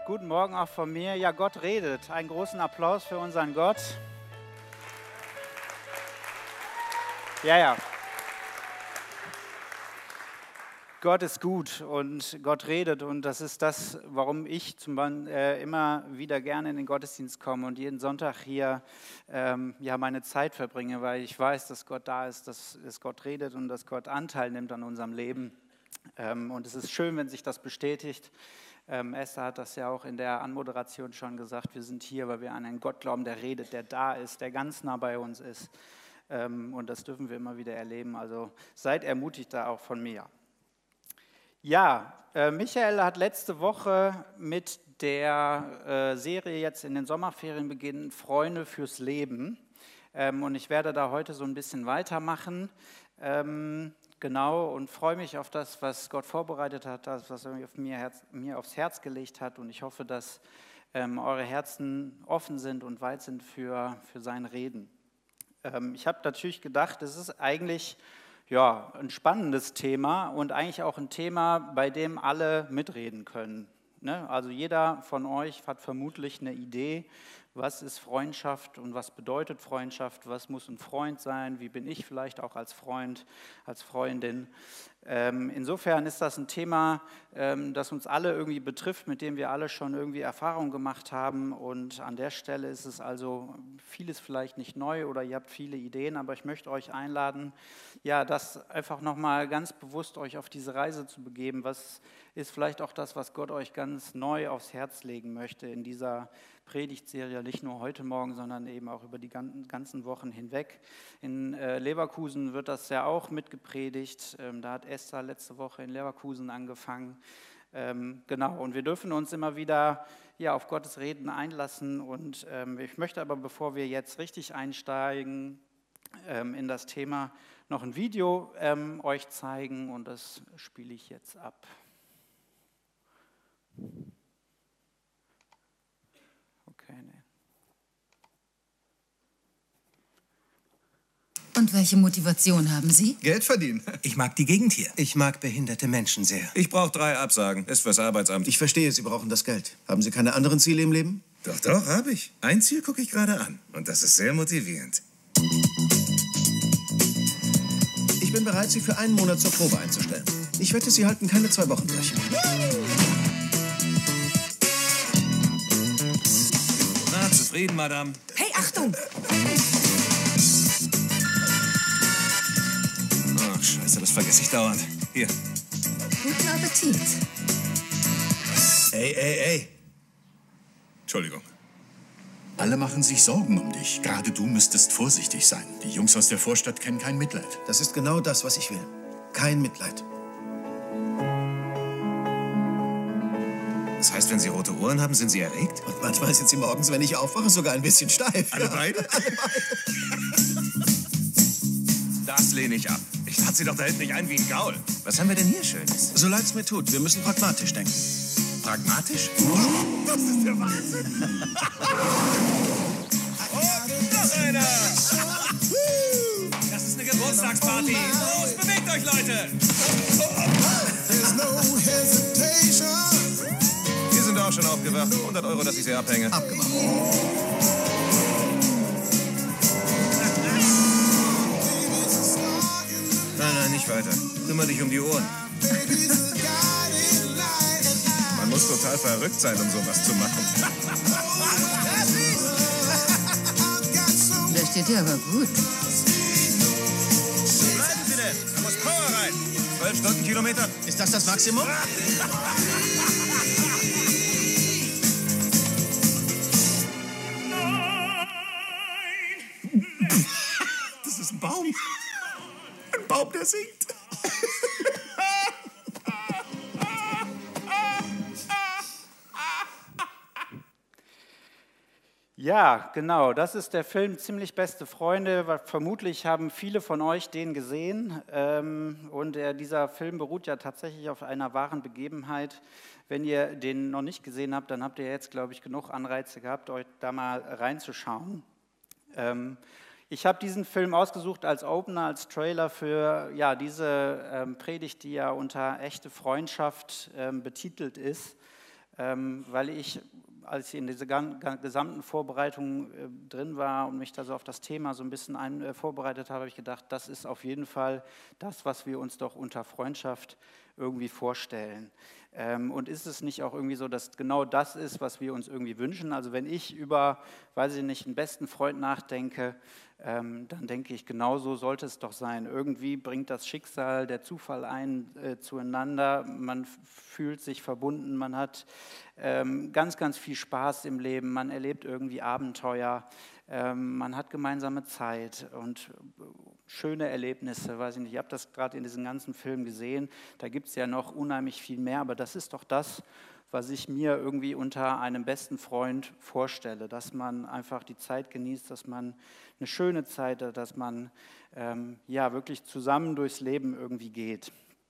Guten Morgen auch von mir. Ja, Gott redet. Einen großen Applaus für unseren Gott. Ja. Gott ist gut und Gott redet und das ist das, warum ich immer wieder gerne in den Gottesdienst komme und jeden Sonntag hier meine Zeit verbringe, weil ich weiß, dass Gott da ist, dass Gott redet und dass Gott Anteil nimmt an unserem Leben. Und es ist schön, wenn sich das bestätigt. Esther hat das ja auch in der Anmoderation schon gesagt, wir sind hier, weil wir an einen Gott glauben, der redet, der da ist, der ganz nah bei uns ist. Und das dürfen wir immer wieder erleben. Also seid ermutigt da auch von mir. Ja, Michael hat letzte Woche mit der Serie jetzt in den Sommerferien beginnen, Freunde fürs Leben. Und ich werde da heute so ein bisschen weitermachen. Genau, und freue mich auf das, was Gott vorbereitet hat, das, was er mir aufs Herz gelegt hat. Und ich hoffe, dass eure Herzen offen sind und weit sind für sein Reden. Ich habe natürlich gedacht, es ist eigentlich ein spannendes Thema und eigentlich auch ein Thema, bei dem alle mitreden können. Ne? Also jeder von euch hat vermutlich eine Idee, was ist Freundschaft und was bedeutet Freundschaft, was muss ein Freund sein, wie bin ich vielleicht auch als Freund, als Freundin. Insofern ist das ein Thema, das uns alle irgendwie betrifft, mit dem wir alle schon irgendwie Erfahrung gemacht haben und an der Stelle ist es also vieles vielleicht nicht neu oder ihr habt viele Ideen, aber ich möchte euch einladen, ja, das einfach nochmal ganz bewusst euch auf diese Reise zu begeben. Was ist vielleicht auch das, was Gott euch ganz neu aufs Herz legen möchte in dieser Predigtserie, nicht nur heute Morgen, sondern eben auch über die ganzen Wochen hinweg. In Leverkusen wird das ja auch mitgepredigt. Da hat Esther letzte Woche in Leverkusen angefangen. Genau, und wir dürfen uns immer wieder auf Gottes Reden einlassen. Und ich möchte aber, bevor wir jetzt richtig einsteigen in das Thema, noch ein Video euch zeigen und das spiele ich jetzt ab. Okay, nee. Und welche Motivation haben Sie? Geld verdienen. Ich mag die Gegend hier. Ich mag behinderte Menschen sehr. Ich brauche 3 Absagen. Ist fürs Arbeitsamt. Ich verstehe, Sie brauchen das Geld. Haben Sie keine anderen Ziele im Leben? Doch, habe ich. Ein Ziel gucke ich gerade an. Und das ist sehr motivierend. Ich bin bereit, Sie für einen Monat zur Probe einzustellen. Ich wette, Sie halten keine 2 Wochen durch. Na, zufrieden, Madame? Hey, Achtung! Ach, scheiße, das vergesse ich dauernd. Hier. Guten Appetit. Ey. Entschuldigung. Alle machen sich Sorgen um dich. Gerade du müsstest vorsichtig sein. Die Jungs aus der Vorstadt kennen kein Mitleid. Das ist genau das, was ich will. Kein Mitleid. Das heißt, wenn Sie rote Ohren haben, sind Sie erregt? Und manchmal sind Sie morgens, wenn ich aufwache, sogar ein bisschen steif. Alle beide? Das lehne ich ab. Ich lade Sie doch da hinten nicht ein wie ein Gaul. Was haben wir denn hier Schönes? So leid's mir tut, wir müssen pragmatisch denken. Pragmatisch? Das ist der Wahnsinn. Und noch einer. Das ist eine Geburtstagsparty. Los, bewegt euch, Leute. Wir sind auch schon aufgewacht. 100 €, dass ich sie abhänge. Abgemacht. Nein, nicht weiter. Kümmere dich um die Ohren. Man muss total verrückt sein, um sowas zu machen. Der steht dir aber gut. Bleiben Sie denn! Da muss Power rein! 12 Stundenkilometer. Ist das das Maximum? Das ist ein Baum. Ein Baum, der singt. Ja, genau, das ist der Film Ziemlich beste Freunde. Vermutlich haben viele von euch den gesehen. Und dieser Film beruht ja tatsächlich auf einer wahren Begebenheit. Wenn ihr den noch nicht gesehen habt, dann habt ihr jetzt, glaube ich, genug Anreize gehabt, euch da mal reinzuschauen. Ich habe diesen Film ausgesucht als Opener, als Trailer für diese Predigt, die ja unter echte Freundschaft betitelt ist. weil ich, als ich in dieser gesamten Vorbereitung drin war und mich da so auf das Thema so ein bisschen vorbereitet habe, habe ich gedacht, das ist auf jeden Fall das, was wir uns doch unter Freundschaft irgendwie vorstellen. Und ist es nicht auch irgendwie so, dass genau das ist, was wir uns irgendwie wünschen? Also wenn ich über, weiß ich nicht, einen besten Freund nachdenke, dann denke ich, genau so sollte es doch sein. Irgendwie bringt das Schicksal, der Zufall zueinander, man fühlt sich verbunden, man hat ganz, ganz viel Spaß im Leben, man erlebt irgendwie Abenteuer, man hat gemeinsame Zeit und schöne Erlebnisse, weiß ich nicht, ihr habt das gerade in diesem ganzen Film gesehen, da gibt es ja noch unheimlich viel mehr, aber das ist doch das, was ich mir irgendwie unter einem besten Freund vorstelle, dass man einfach die Zeit genießt, dass man eine schöne Zeit hat, dass man ja wirklich zusammen durchs Leben irgendwie geht.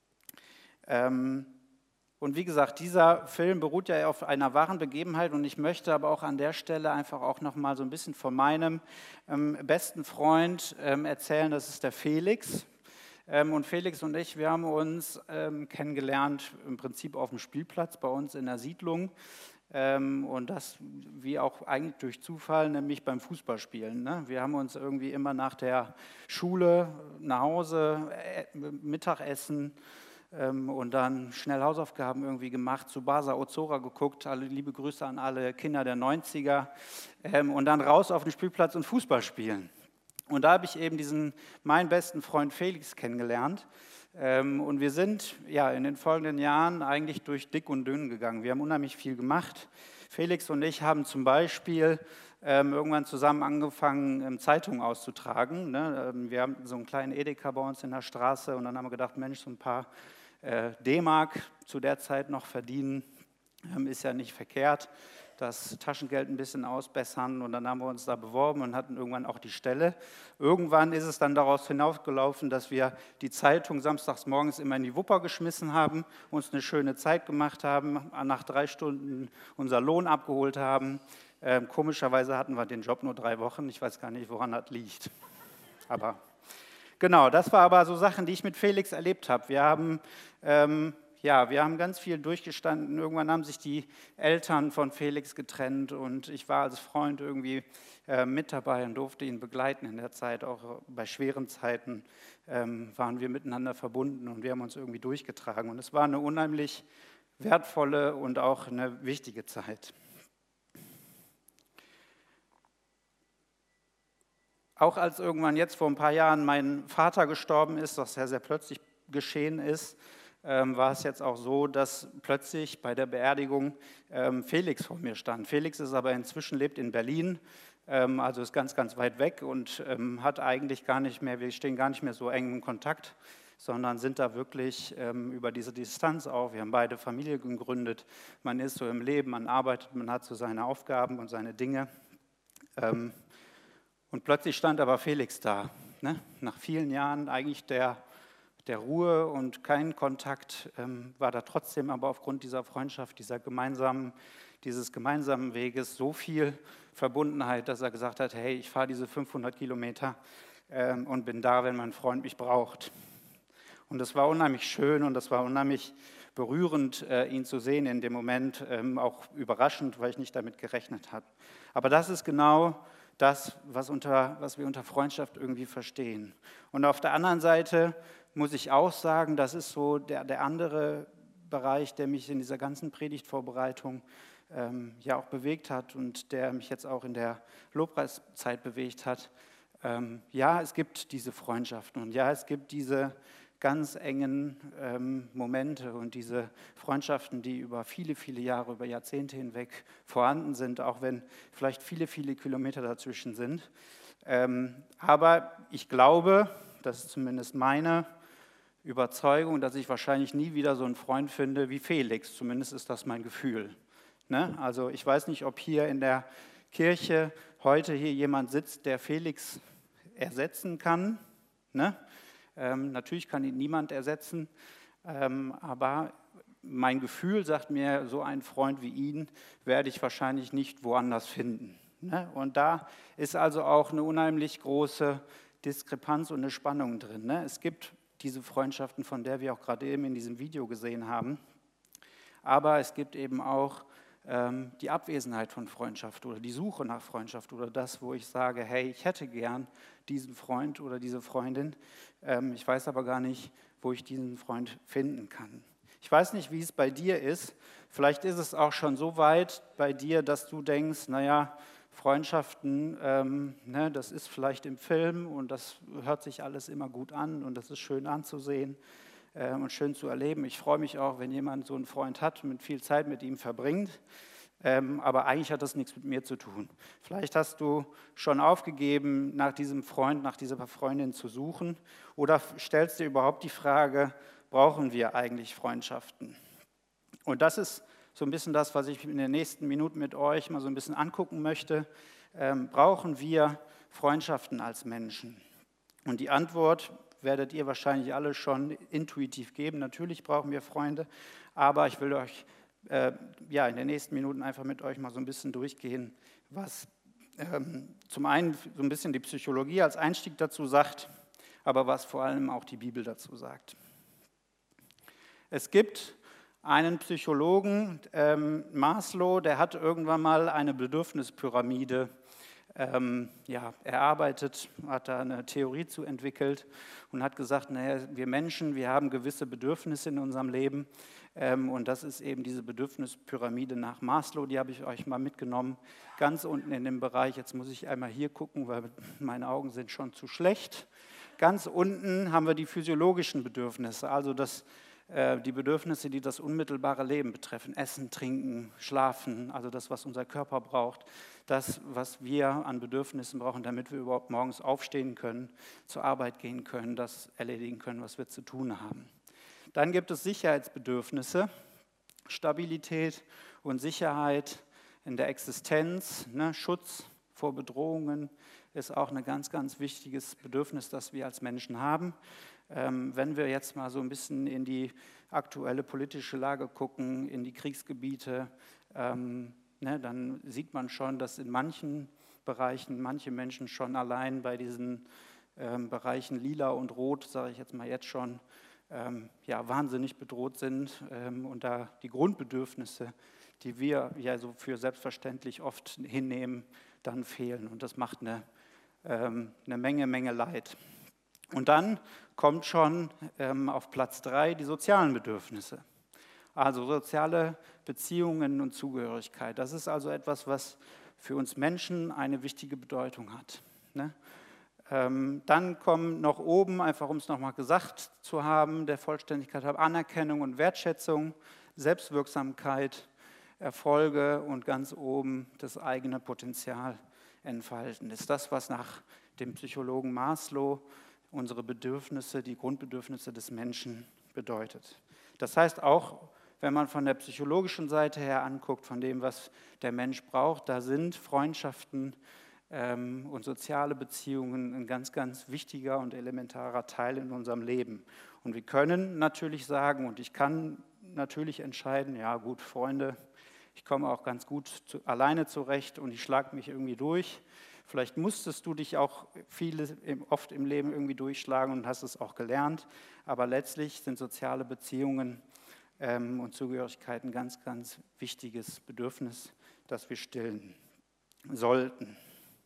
Und wie gesagt, dieser Film beruht ja auf einer wahren Begebenheit und ich möchte aber auch an der Stelle einfach auch noch mal so ein bisschen von meinem besten Freund erzählen, das ist der Felix. Und Felix und ich, wir haben uns kennengelernt im Prinzip auf dem Spielplatz bei uns in der Siedlung und das wie auch eigentlich durch Zufall, nämlich beim Fußballspielen. Ne? Wir haben uns irgendwie immer nach der Schule nach Hause, Mittagessen und dann schnell Hausaufgaben irgendwie gemacht, zu Basa Ozora geguckt, alle liebe Grüße an alle Kinder der 90er und dann raus auf den Spielplatz und Fußball spielen. Und da habe ich eben meinen besten Freund Felix kennengelernt und wir sind ja in den folgenden Jahren eigentlich durch dick und dünn gegangen. Wir haben unheimlich viel gemacht. Felix und ich haben zum Beispiel irgendwann zusammen angefangen, Zeitungen auszutragen. Ne? Wir haben so einen kleinen Edeka bei uns in der Straße und dann haben wir gedacht, Mensch, so ein paar D-Mark zu der Zeit noch verdienen, ist ja nicht verkehrt. Das Taschengeld ein bisschen ausbessern und dann haben wir uns da beworben und hatten irgendwann auch die Stelle. Irgendwann ist es dann daraus hinausgelaufen, dass wir die Zeitung samstags morgens immer in die Wupper geschmissen haben, uns eine schöne Zeit gemacht haben, nach 3 Stunden unser Lohn abgeholt haben. Komischerweise hatten wir den Job nur 3 Wochen, ich weiß gar nicht, woran das liegt. Aber genau, das war aber so Sachen, die ich mit Felix erlebt habe. Wir haben ganz viel durchgestanden. Irgendwann haben sich die Eltern von Felix getrennt und ich war als Freund irgendwie mit dabei und durfte ihn begleiten in der Zeit. Auch bei schweren Zeiten waren wir miteinander verbunden und wir haben uns irgendwie durchgetragen. Und es war eine unheimlich wertvolle und auch eine wichtige Zeit. Auch als irgendwann jetzt vor ein paar Jahren mein Vater gestorben ist, was sehr, sehr plötzlich geschehen ist, war es jetzt auch so, dass plötzlich bei der Beerdigung Felix vor mir stand. Felix ist aber inzwischen, lebt in Berlin, also ist ganz, ganz weit weg und hat eigentlich gar nicht mehr, wir stehen gar nicht mehr so eng in Kontakt, sondern sind da wirklich über diese Distanz auch. Wir haben beide Familie gegründet, man ist so im Leben, man arbeitet, man hat so seine Aufgaben und seine Dinge. Und plötzlich stand aber Felix da, ne? Nach vielen Jahren eigentlich der Ruhe und kein Kontakt, war da trotzdem aber aufgrund dieser Freundschaft, dieses gemeinsamen Weges so viel Verbundenheit, dass er gesagt hat, hey, ich fahre diese 500 Kilometer und bin da, wenn mein Freund mich braucht. Und das war unheimlich schön und das war unheimlich berührend, ihn zu sehen in dem Moment, auch überraschend, weil ich nicht damit gerechnet habe. Aber das ist genau das, was wir unter Freundschaft irgendwie verstehen. Und auf der anderen Seite muss ich auch sagen, das ist so der andere Bereich, der mich in dieser ganzen Predigtvorbereitung ja auch bewegt hat und der mich jetzt auch in der Lobpreiszeit bewegt hat. Ja, es gibt diese Freundschaften und ja, es gibt diese ganz engen Momente und diese Freundschaften, die über viele, viele Jahre, über Jahrzehnte hinweg vorhanden sind, auch wenn vielleicht viele, viele Kilometer dazwischen sind. Aber ich glaube, das ist zumindest meine Überzeugung, dass ich wahrscheinlich nie wieder so einen Freund finde wie Felix. Zumindest ist das mein Gefühl. Ne? Also ich weiß nicht, ob hier in der Kirche heute hier jemand sitzt, der Felix ersetzen kann. Ne? Natürlich kann ihn niemand ersetzen, aber mein Gefühl sagt mir, so einen Freund wie ihn werde ich wahrscheinlich nicht woanders finden. Ne? Und da ist also auch eine unheimlich große Diskrepanz und eine Spannung drin. Ne? Es gibt diese Freundschaften, von der wir auch gerade eben in diesem Video gesehen haben, aber es gibt eben auch die Abwesenheit von Freundschaft oder die Suche nach Freundschaft oder das, wo ich sage, hey, ich hätte gern diesen Freund oder diese Freundin, ich weiß aber gar nicht, wo ich diesen Freund finden kann. Ich weiß nicht, wie es bei dir ist. Vielleicht ist es auch schon so weit bei dir, dass du denkst, naja, Freundschaften, das ist vielleicht im Film und das hört sich alles immer gut an und das ist schön anzusehen und schön zu erleben. Ich freue mich auch, wenn jemand so einen Freund hat und viel Zeit mit ihm verbringt, aber eigentlich hat das nichts mit mir zu tun. Vielleicht hast du schon aufgegeben, nach diesem Freund, nach dieser Freundin zu suchen oder stellst dir überhaupt die Frage, brauchen wir eigentlich Freundschaften? Und das ist so ein bisschen das, was ich in den nächsten Minuten mit euch mal so ein bisschen angucken möchte. Brauchen wir Freundschaften als Menschen? Und die Antwort werdet ihr wahrscheinlich alle schon intuitiv geben. Natürlich brauchen wir Freunde, aber ich will euch in den nächsten Minuten einfach mit euch mal so ein bisschen durchgehen, was zum einen so ein bisschen die Psychologie als Einstieg dazu sagt, aber was vor allem auch die Bibel dazu sagt. Es gibt einen Psychologen, Maslow, der hat irgendwann mal eine Bedürfnispyramide erarbeitet, hat da eine Theorie zu entwickelt und hat gesagt, naja, wir Menschen, wir haben gewisse Bedürfnisse in unserem Leben und das ist eben diese Bedürfnispyramide nach Maslow, die habe ich euch mal mitgenommen, ganz unten in dem Bereich, jetzt muss ich einmal hier gucken, weil meine Augen sind schon zu schlecht, ganz unten haben wir die physiologischen Bedürfnisse, also die Bedürfnisse, die das unmittelbare Leben betreffen, Essen, Trinken, Schlafen, also das, was unser Körper braucht, das, was wir an Bedürfnissen brauchen, damit wir überhaupt morgens aufstehen können, zur Arbeit gehen können, das erledigen können, was wir zu tun haben. Dann gibt es Sicherheitsbedürfnisse, Stabilität und Sicherheit in der Existenz, Schutz vor Bedrohungen ist auch ein ganz, ganz wichtiges Bedürfnis, das wir als Menschen haben. Wenn wir jetzt mal so ein bisschen in die aktuelle politische Lage gucken, in die Kriegsgebiete, dann sieht man schon, dass in manchen Bereichen manche Menschen schon allein bei diesen Bereichen Lila und Rot, sage ich jetzt mal jetzt schon, wahnsinnig bedroht sind und da die Grundbedürfnisse, die wir ja so für selbstverständlich oft hinnehmen, dann fehlen. Und das macht eine Menge Leid. Und dann kommt schon auf Platz 3 die sozialen Bedürfnisse. Also soziale Beziehungen und Zugehörigkeit. Das ist also etwas, was für uns Menschen eine wichtige Bedeutung hat. Dann kommen noch oben, einfach um es nochmal gesagt zu haben, der Vollständigkeit halber Anerkennung und Wertschätzung, Selbstwirksamkeit, Erfolge und ganz oben das eigene Potenzial entfalten. Das ist das, was nach dem Psychologen Maslow unsere Bedürfnisse, die Grundbedürfnisse des Menschen bedeutet. Das heißt auch, wenn man von der psychologischen Seite her anguckt, von dem, was der Mensch braucht, da sind Freundschaften und soziale Beziehungen ein ganz, ganz wichtiger und elementarer Teil in unserem Leben. Und wir können natürlich sagen, und ich kann natürlich entscheiden, ja gut, Freunde, ich komme auch ganz gut alleine zurecht und ich schlage mich irgendwie durch. Vielleicht musstest du dich auch oft im Leben irgendwie durchschlagen und hast es auch gelernt, aber letztlich sind soziale Beziehungen und Zugehörigkeit ein ganz, ganz wichtiges Bedürfnis, das wir stillen sollten.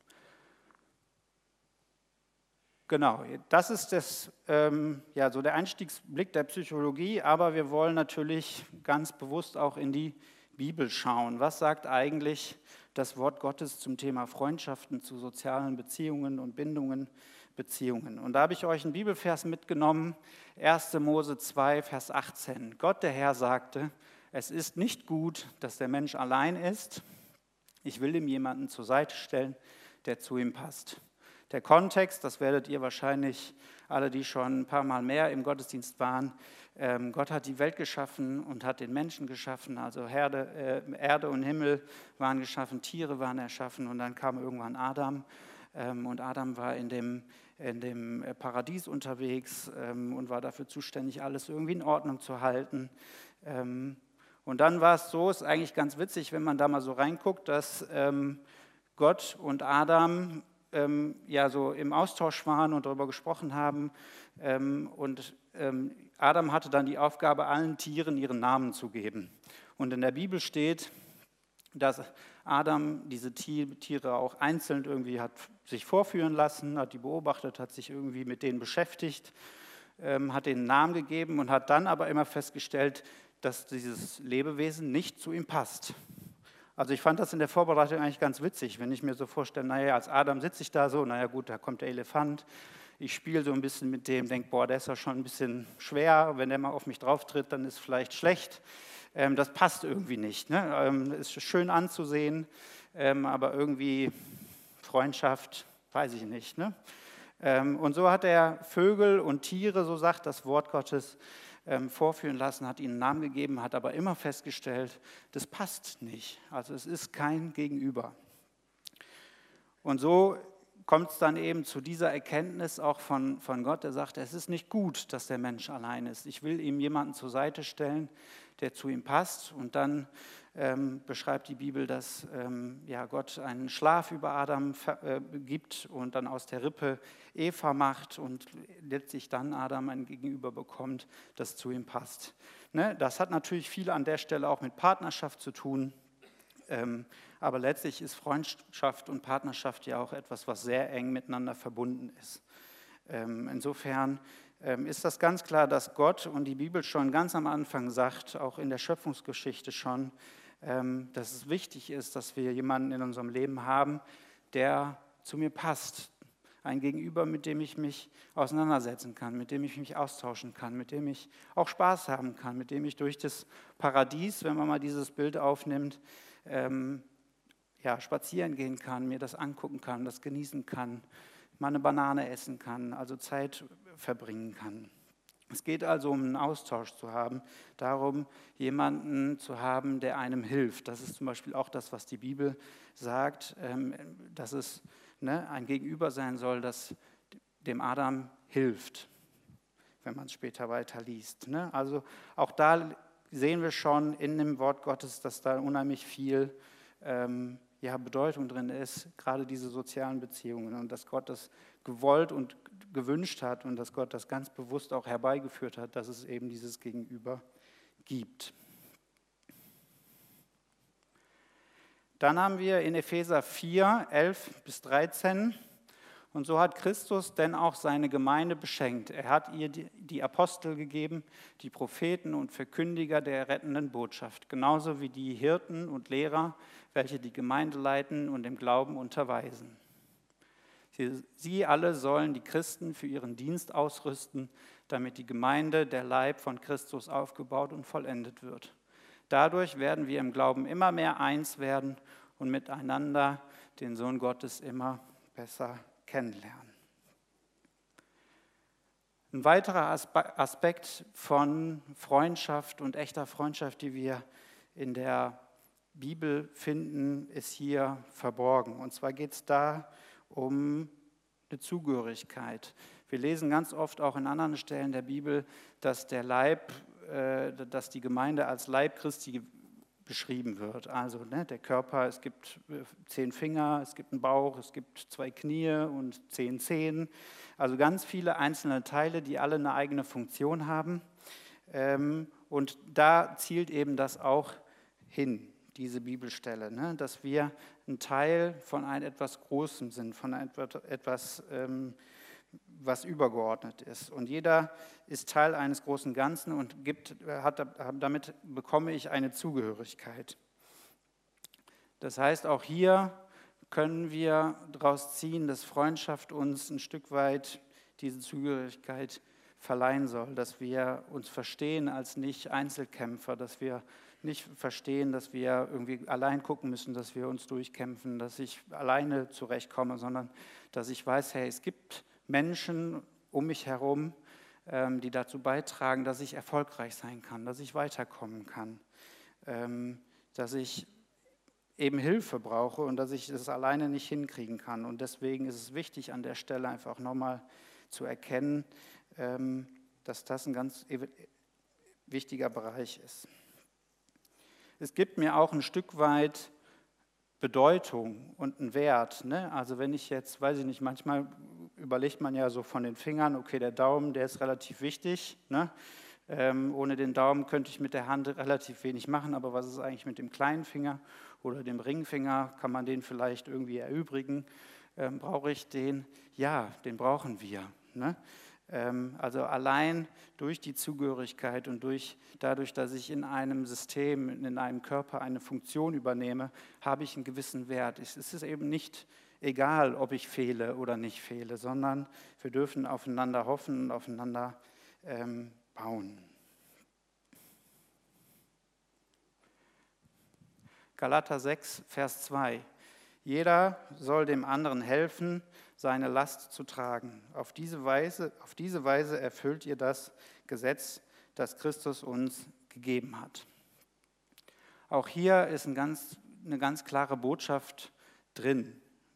Genau, das ist so der Einstiegsblick der Psychologie, aber wir wollen natürlich ganz bewusst auch in die Bibel schauen. Was sagt eigentlich das Wort Gottes zum Thema Freundschaften, zu sozialen Beziehungen und Bindungen, Beziehungen? Und da habe ich euch einen Bibelvers mitgenommen, 1. Mose 2, Vers 18. Gott, der Herr, sagte, es ist nicht gut, dass der Mensch allein ist. Ich will ihm jemanden zur Seite stellen, der zu ihm passt. Der Kontext, das werdet ihr wahrscheinlich alle, die schon ein paar Mal mehr im Gottesdienst waren, Gott hat die Welt geschaffen und hat den Menschen geschaffen, also Erde und Himmel waren geschaffen, Tiere waren erschaffen und dann kam irgendwann Adam und Adam war in dem Paradies unterwegs und war dafür zuständig, alles irgendwie in Ordnung zu halten. Und dann war es so, ist eigentlich ganz witzig, wenn man da mal so reinguckt, dass Gott und Adam so im Austausch waren und darüber gesprochen haben und Adam hatte dann die Aufgabe, allen Tieren ihren Namen zu geben. Und in der Bibel steht, dass Adam diese Tiere auch einzeln irgendwie hat sich vorführen lassen, hat die beobachtet, hat sich irgendwie mit denen beschäftigt, hat denen einen Namen gegeben und hat dann aber immer festgestellt, dass dieses Lebewesen nicht zu ihm passt. Also ich fand das in der Vorbereitung eigentlich ganz witzig, wenn ich mir so vorstelle, naja, als Adam sitze ich da so, naja gut, da kommt der Elefant, ich spiele so ein bisschen mit dem, denke, boah, der ist ja schon ein bisschen schwer, wenn der mal auf mich drauf tritt, dann ist vielleicht schlecht. Das passt irgendwie nicht. Ne? Ist schön anzusehen, aber irgendwie Freundschaft, weiß ich nicht. Ne? Und so hat er Vögel und Tiere, so sagt das Wort Gottes, vorführen lassen, hat ihnen einen Namen gegeben, hat aber immer festgestellt, das passt nicht. Also es ist kein Gegenüber. Und so kommt es dann eben zu dieser Erkenntnis auch von Gott, der sagt, es ist nicht gut, dass der Mensch allein ist. Ich will ihm jemanden zur Seite stellen, der zu ihm passt. Und dann beschreibt die Bibel, dass Gott einen Schlaf über Adam gibt und dann aus der Rippe Eva macht und letztlich dann Adam ein Gegenüber bekommt, das zu ihm passt. Ne? Das hat natürlich viel an der Stelle auch mit Partnerschaft zu tun. Aber letztlich ist Freundschaft und Partnerschaft ja auch etwas, was sehr eng miteinander verbunden ist. Insofern ist das ganz klar, dass Gott und die Bibel schon ganz am Anfang sagt, auch in der Schöpfungsgeschichte schon, dass es wichtig ist, dass wir jemanden in unserem Leben haben, der zu mir passt. Ein Gegenüber, mit dem ich mich auseinandersetzen kann, mit dem ich mich austauschen kann, mit dem ich auch Spaß haben kann, mit dem ich durch das Paradies, wenn man mal dieses Bild aufnimmt, spazieren gehen kann, mir das angucken kann, das genießen kann, mal eine Banane essen kann, also Zeit verbringen kann. Es geht also um einen Austausch zu haben, darum, jemanden zu haben, der einem hilft. Das ist zum Beispiel auch das, was die Bibel sagt, dass es ein Gegenüber sein soll, das dem Adam hilft, wenn man es später weiter liest. Ne? Also auch da sehen wir schon in dem Wort Gottes, dass da unheimlich viel Bedeutung drin ist, gerade diese sozialen Beziehungen und dass Gott das gewollt und gewünscht hat und dass Gott das ganz bewusst auch herbeigeführt hat, dass es eben dieses Gegenüber gibt. Dann haben wir in Epheser 4, 11 bis 13, und so hat Christus denn auch seine Gemeinde beschenkt. Er hat ihr die Apostel gegeben, die Propheten und Verkündiger der rettenden Botschaft, genauso wie die Hirten und Lehrer, welche die Gemeinde leiten und im Glauben unterweisen. Sie alle sollen die Christen für ihren Dienst ausrüsten, damit die Gemeinde, der Leib von Christus, aufgebaut und vollendet wird. Dadurch werden wir im Glauben immer mehr eins werden und miteinander den Sohn Gottes immer besser kennenlernen. Ein weiterer Aspekt von Freundschaft und echter Freundschaft, die wir in der Bibel finden, ist hier verborgen. Und zwar geht es da um eine Zugehörigkeit. Wir lesen ganz oft auch in anderen Stellen der Bibel, dass dass die Gemeinde als Leib Christi beschrieben wird. Also der Körper, es gibt 10 Finger, es gibt einen Bauch, es gibt 2 Knie und 10 Zehen. Also ganz viele einzelne Teile, die alle eine eigene Funktion haben. Und da zielt eben das auch hin, diese Bibelstelle, dass wir ein Teil von etwas Großem sind, von etwas, was übergeordnet ist. Und jeder ist Teil eines großen Ganzen und damit bekomme ich eine Zugehörigkeit. Das heißt, auch hier können wir daraus ziehen, dass Freundschaft uns ein Stück weit diese Zugehörigkeit verleihen soll, dass wir uns verstehen als nicht Einzelkämpfer, dass wir nicht verstehen, dass wir irgendwie allein gucken müssen, dass wir uns durchkämpfen, dass ich alleine zurechtkomme, sondern dass ich weiß, hey, es gibt Menschen um mich herum, die dazu beitragen, dass ich erfolgreich sein kann, dass ich weiterkommen kann, dass ich eben Hilfe brauche und dass ich das alleine nicht hinkriegen kann. Und deswegen ist es wichtig, an der Stelle einfach nochmal zu erkennen, dass das ein ganz wichtiger Bereich ist. Es gibt mir auch ein Stück weit Bedeutung und einen Wert. Ne? Also wenn ich jetzt, weiß ich nicht, manchmal überlegt man ja so von den Fingern, okay, der Daumen, der ist relativ wichtig. Ne? Ohne den Daumen könnte ich mit der Hand relativ wenig machen, aber was ist eigentlich mit dem kleinen Finger? oder dem Ringfinger, kann man den vielleicht irgendwie erübrigen? Brauche ich den? Ja, den brauchen wir. Ne? Also allein durch die Zugehörigkeit und dadurch, dass ich in einem System, in einem Körper eine Funktion übernehme, habe ich einen gewissen Wert. Es ist eben nicht egal, ob ich fehle oder nicht fehle, sondern wir dürfen aufeinander hoffen und aufeinander bauen. Galater 6, Vers 2. Jeder soll dem anderen helfen, seine Last zu tragen. Auf diese Weise erfüllt ihr das Gesetz, das Christus uns gegeben hat. Auch hier ist eine ganz klare Botschaft drin.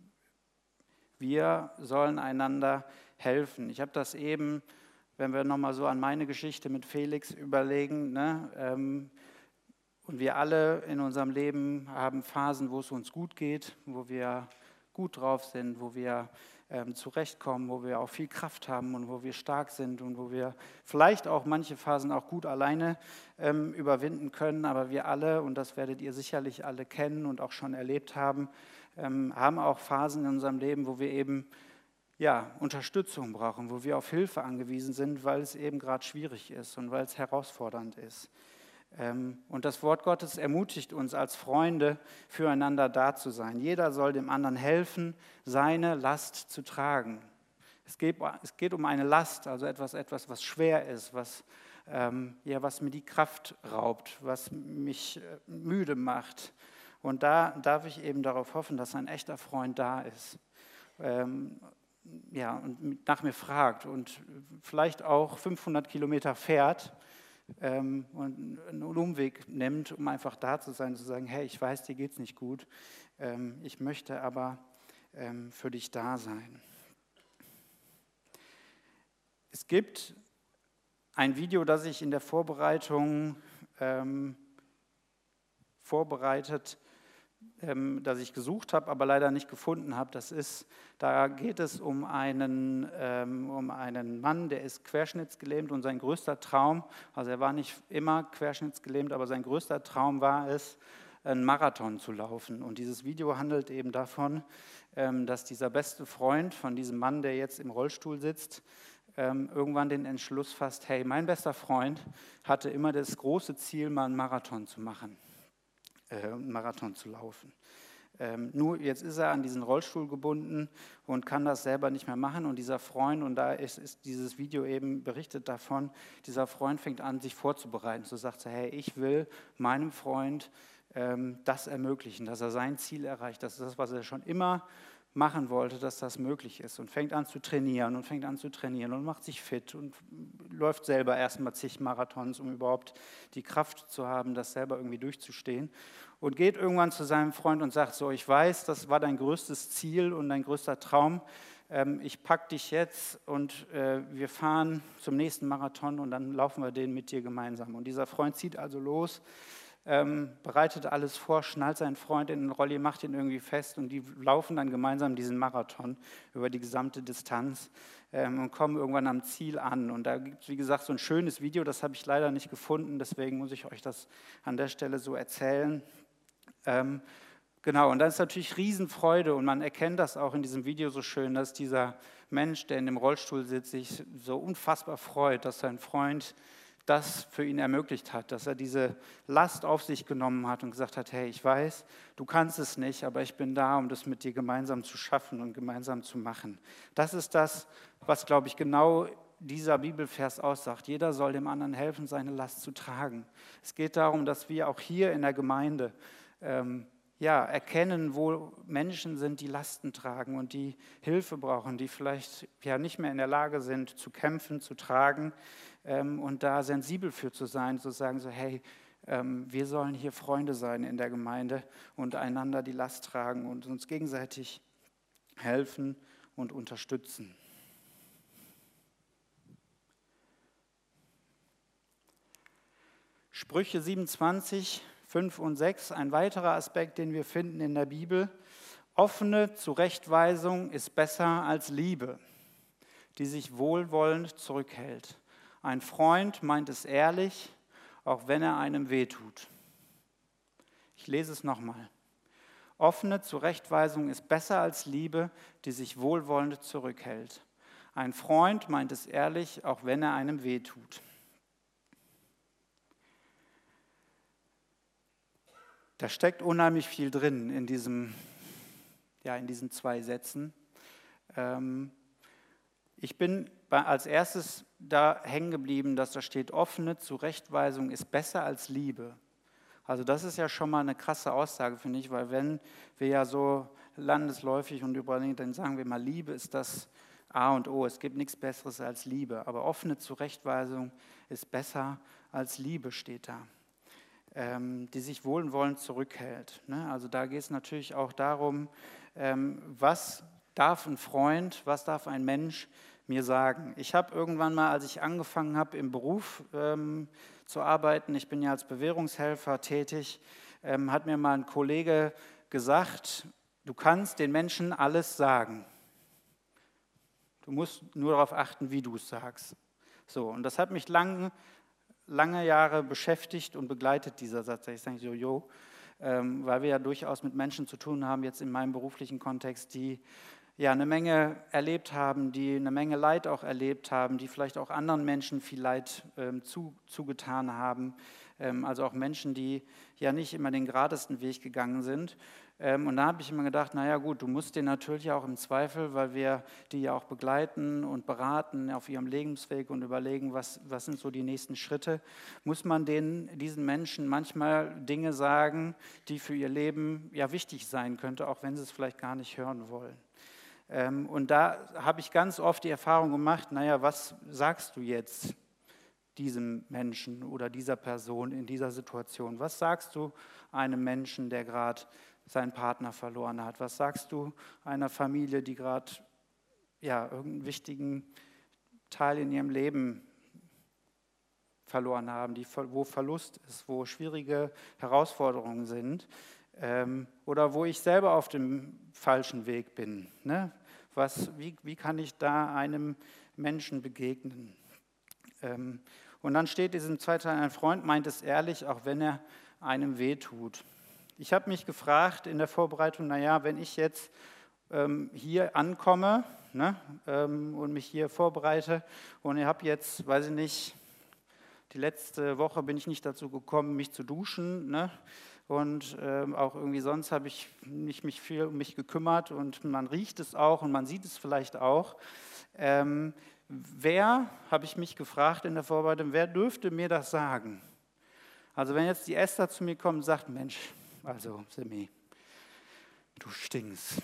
Wir sollen einander helfen. Ich habe das eben, wenn wir nochmal so an meine Geschichte mit Felix überlegen, ne, und wir alle in unserem Leben haben Phasen, wo es uns gut geht, wo wir gut drauf sind, wo wir zurechtkommen, wo wir auch viel Kraft haben und wo wir stark sind und wo wir vielleicht auch manche Phasen auch gut alleine überwinden können. Aber wir alle, und das werdet ihr sicherlich alle kennen und auch schon erlebt haben, haben auch Phasen in unserem Leben, wo wir eben Unterstützung brauchen, wo wir auf Hilfe angewiesen sind, weil es eben gerade schwierig ist und weil es herausfordernd ist. Und das Wort Gottes ermutigt uns als Freunde, füreinander da zu sein. Jeder soll dem anderen helfen, seine Last zu tragen. Es geht um eine Last, also etwas, was schwer ist, was mir die Kraft raubt, was mich müde macht. Und da darf ich eben darauf hoffen, dass ein echter Freund da ist. Und nach mir fragt und vielleicht auch 500 Kilometer fährt, und einen Umweg nimmt, um einfach da zu sein, zu sagen, hey, ich weiß, dir geht es nicht gut, ich möchte aber für dich da sein. Es gibt ein Video, das ich in der Vorbereitung das ich gesucht habe, aber leider nicht gefunden habe. Da geht es um einen Mann, der ist querschnittsgelähmt und sein größter Traum, also er war nicht immer querschnittsgelähmt, aber sein größter Traum war es, einen Marathon zu laufen. Und dieses Video handelt eben davon, dass dieser beste Freund von diesem Mann, der jetzt im Rollstuhl sitzt, irgendwann den Entschluss fasst, hey, mein bester Freund hatte immer das große Ziel, mal einen Marathon zu machen. Einen Marathon zu laufen. Nur jetzt ist er an diesen Rollstuhl gebunden und kann das selber nicht mehr machen. Und dieser Freund, und da ist dieses Video eben berichtet davon, dieser Freund fängt an, sich vorzubereiten. So sagt er, hey, ich will meinem Freund das ermöglichen, dass er sein Ziel erreicht. Das ist das, was er schon immer machen wollte, dass das möglich ist. Und fängt an zu trainieren und macht sich fit und läuft selber erstmal zig Marathons, um überhaupt die Kraft zu haben, das selber irgendwie durchzustehen. Und geht irgendwann zu seinem Freund und sagt so, ich weiß, das war dein größtes Ziel und dein größter Traum. Ich pack dich jetzt und wir fahren zum nächsten Marathon und dann laufen wir den mit dir gemeinsam. Und dieser Freund zieht also los, bereitet alles vor, schnallt seinen Freund in den Rolli, macht ihn irgendwie fest und die laufen dann gemeinsam diesen Marathon über die gesamte Distanz und kommen irgendwann am Ziel an. Und da gibt es, wie gesagt, so ein schönes Video, das habe ich leider nicht gefunden, deswegen muss ich euch das an der Stelle so erzählen. Genau, und dann ist natürlich Riesenfreude und man erkennt das auch in diesem Video so schön, dass dieser Mensch, der in dem Rollstuhl sitzt, sich so unfassbar freut, dass sein Freund das für ihn ermöglicht hat, dass er diese Last auf sich genommen hat und gesagt hat, hey, ich weiß, du kannst es nicht, aber ich bin da, um das mit dir gemeinsam zu schaffen und gemeinsam zu machen. Das ist das, was, glaube ich, genau dieser Bibelvers aussagt. Jeder soll dem anderen helfen, seine Last zu tragen. Es geht darum, dass wir auch hier in der Gemeinde erkennen, wo Menschen sind, die Lasten tragen und die Hilfe brauchen, die vielleicht nicht mehr in der Lage sind, zu kämpfen, zu tragen und da sensibel für zu sein, zu sagen so, hey, wir sollen hier Freunde sein in der Gemeinde und einander die Last tragen und uns gegenseitig helfen und unterstützen. Sprüche 27, 5 und 6, ein weiterer Aspekt, den wir finden in der Bibel. Offene Zurechtweisung ist besser als Liebe, die sich wohlwollend zurückhält. Ein Freund meint es ehrlich, auch wenn er einem wehtut. Ich lese es nochmal. Offene Zurechtweisung ist besser als Liebe, die sich wohlwollend zurückhält. Ein Freund meint es ehrlich, auch wenn er einem wehtut. Da steckt unheimlich viel drin in diesen 2 Sätzen. Ich bin als erstes da hängen geblieben, dass da steht, offene Zurechtweisung ist besser als Liebe. Also das ist ja schon mal eine krasse Aussage, finde ich, weil wenn wir ja so landesläufig und überall, dann sagen wir mal, Liebe ist das A und O. Es gibt nichts Besseres als Liebe. Aber offene Zurechtweisung ist besser als Liebe, steht da, die sich wohlwollend zurückhält. Ne? Also da geht es natürlich auch darum, was darf ein Freund, was darf ein Mensch mir sagen. Ich habe irgendwann mal, als ich angefangen habe, im Beruf zu arbeiten, ich bin ja als Bewährungshelfer tätig, hat mir mal ein Kollege gesagt, du kannst den Menschen alles sagen. Du musst nur darauf achten, wie du es sagst. So, und das hat mich lange Jahre beschäftigt und begleitet, dieser Satz. Ich sage so, weil wir ja durchaus mit Menschen zu tun haben, jetzt in meinem beruflichen Kontext, die ja eine Menge erlebt haben, die eine Menge Leid auch erlebt haben, die vielleicht auch anderen Menschen viel Leid zugetan haben. Also auch Menschen, die ja nicht immer den geradesten Weg gegangen sind. Und da habe ich immer gedacht, naja gut, du musst denen natürlich auch im Zweifel, weil wir die ja auch begleiten und beraten auf ihrem Lebensweg und überlegen, was sind so die nächsten Schritte, muss man diesen Menschen manchmal Dinge sagen, die für ihr Leben ja wichtig sein könnte, auch wenn sie es vielleicht gar nicht hören wollen. Und da habe ich ganz oft die Erfahrung gemacht, naja, was sagst du jetzt diesem Menschen oder dieser Person in dieser Situation? Was sagst du einem Menschen, der gerade seinen Partner verloren hat? Was sagst du einer Familie, die gerade irgendeinen wichtigen Teil in ihrem Leben verloren haben, wo Verlust ist, wo schwierige Herausforderungen sind oder wo ich selber auf dem falschen Weg bin? Ne? Wie kann ich da einem Menschen begegnen? Und dann steht in diesem zweiten Teil, ein Freund meint es ehrlich, auch wenn er einem wehtut. Ich habe mich gefragt in der Vorbereitung, naja, wenn ich jetzt hier ankomme und mich hier vorbereite und ich habe jetzt, weiß ich nicht, die letzte Woche bin ich nicht dazu gekommen, mich zu duschen, ne? Und auch irgendwie sonst habe ich nicht mich viel um mich gekümmert und man riecht es auch und man sieht es vielleicht auch. Wer, habe ich mich gefragt in der Vorbereitung, wer dürfte mir das sagen? Also wenn jetzt die Esther zu mir kommt und sagt, Mensch, also Simi, du stinkst.